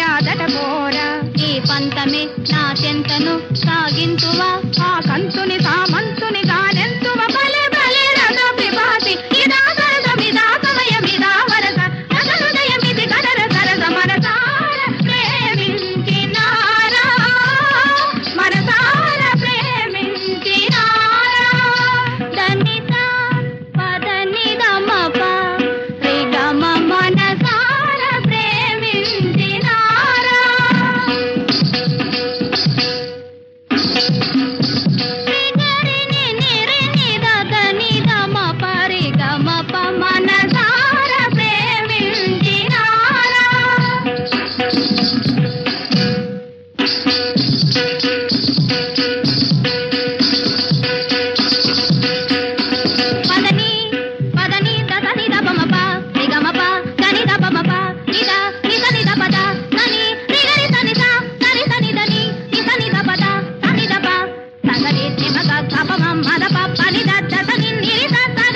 మర్యాదట కోరా ఈ పంతమే నా చెంతను సాగింతువా ఆ కంతుని సామంతుని గానెంతువ బలే బలే రథ విభాసి ఇదా సరసమిదా సమయమిదా వరస రథ హృదయమిది కదర సరస మనసార ప్రేమించినారా మనసార ప్రేమించినారా దనిత పదని దమప రిగమ మనసార ప్రేమించినారా రిగరిని నిరిని దదని దమ పరిగమ ప మనసార ప్రేమించినారా పదని పదని దదని దబమప రిగమప దని దబమప నిద నిదని దపద నని రిగరి సనిద సరి సనిదని నిదని దపద సని దప సగరి నిమగ గపమ మదప పని దదని నిరి సని